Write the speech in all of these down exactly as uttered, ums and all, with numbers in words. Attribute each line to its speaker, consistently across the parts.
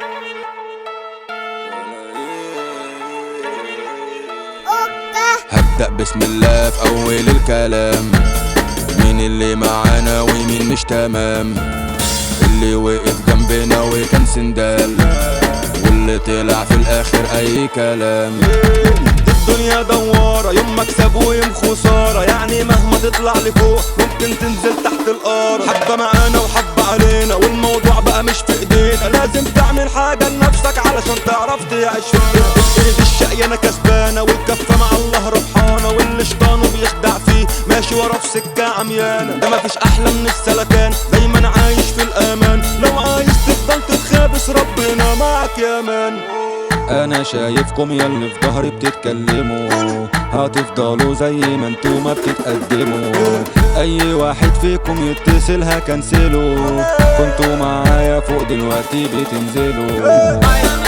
Speaker 1: هبدأ بسم الله في أول الكلام. مين اللي معانا ومين مش تمام؟ اللي وقف جنبنا وكان سندال، واللي طلع في الآخر أي كلام.
Speaker 2: الدنيا دوارة، يوم مكسب ويوم خسارة، يعني مهما تطلع لفوق ممكن تنزل تحت الأرض. حبة معانا وحبة علينا، والموضوع بقى مش في ايدينا. لازم تعمل حاجة لنفسك علشان تعرف تعيش في الدنيا. ايد الشقي انا كسبانة، والكفة مع الله ربحانة، واللي شطانه بيخدع فيه ماشي ورا في سكة عميانة. ده مفيش أحلى من السلكان، دايما عايش في الأمان. لو عايز تفضل تتخابس ربنا معك يا مان.
Speaker 1: انا شايفكم ياللي في ظهري بتتكلموا، هتفضلوا زي ما انتوا ما بتتقدموا. اي واحد فيكم يتصل هكنسله، كنتوا معايا فوق دلوقتي بتنزلوا.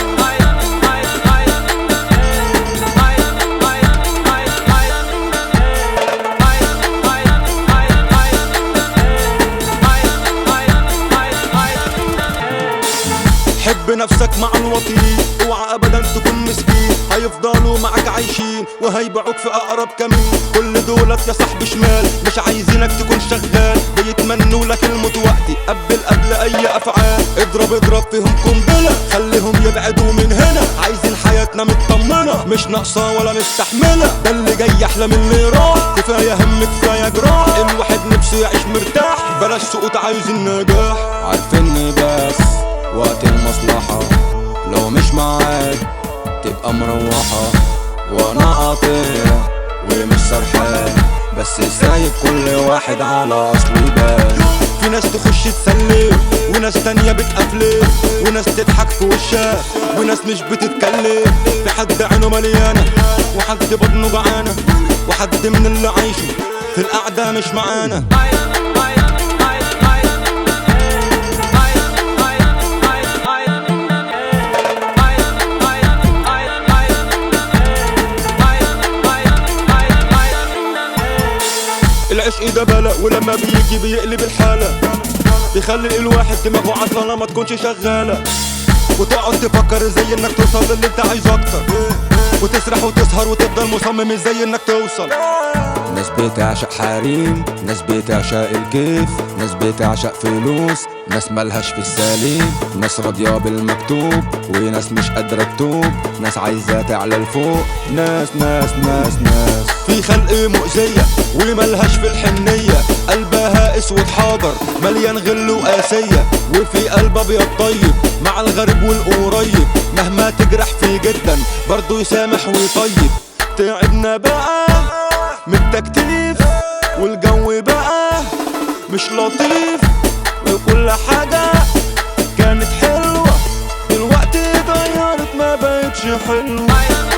Speaker 2: حب نفسك مع الوطين، اوعى ابدا تكون مسكين. هيفضلوا معك عايشين وهيبيعوك في اقرب كمين. كل دولت يا صاحبي شمال، مش عايزينك تكون شغال. بيتمنوا لك الموت وقتي قبل قبل اي افعال. اضرب اضرب فيهم قنبله، خليهم يبعدوا من هنا. عايزين حياتنا مطمنه، مش ناقصه ولا مستحمله. ده اللي جاي احلى من اللي راح، كفايه هم كفايه جراح. الواحد نفسه يعيش مرتاح، بلاش سقوط عايز النجاح.
Speaker 1: عارفيني بس وقت المصلحة، لو مش معاك تبقى مروحة. وانا قاطع ومش سرحان، بس سايب كل واحد على اصله يبان.
Speaker 2: في ناس تخش تسلم، وناس تانية بتقفلم، وناس تضحك في وشها، وناس مش بتتكلم. في حد عينه مليانة، وحد بطنه جعانة، وحد من اللي عايشه في القعدة مش معانا. العشق ده بلا، ولما بيجي بيقلب الحالة. بيخلي الواحد دماغه عطلانة ما تكونش شغالة، وتقعد تفكر زي انك توصل للي انت عايزه اكتر. وتسرح وتسهر وتفضل مصمم ازاي انك توصل.
Speaker 1: ناس بتعشق حريم، ناس بتعشق الكيف، ناس بتعشق فلوس، ناس ملهاش في السليم، ناس راضية بالمكتوب وناس مش قادرة تتوب، ناس عايزة تعلى لفوق. ناس ناس ناس ناس
Speaker 2: في خلق مؤذية وملهاش في الحنية، قلبها اسود حاضر مليان غل وقاسية، وفي قلب ابيض طيب مع الغريب والقريب. مهما تجرح فيه جدا برضو يسامح ويطيب. تعبنا بقى من التكتيف، والجو بقى مش لطيف، وكل حاجة كانت حلوة دلوقتي اتغيرت ما بقتش حلوة.